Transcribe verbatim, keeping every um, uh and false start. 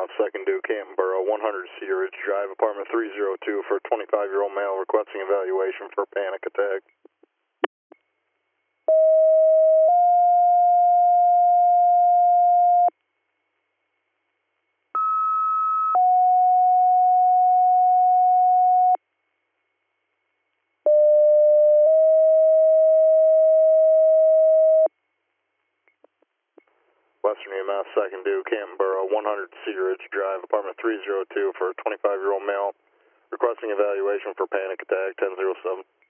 Mount second due, Canton Borough, one hundred Cedar Ridge Drive, apartment three oh two for a twenty-five-year-old male requesting evaluation for panic attack. Western E M S second due, Canton Borough, one hundred Cedar Ridge Drive, apartment three oh two for a twenty-five-year-old male requesting evaluation for panic attack, ten oh seven.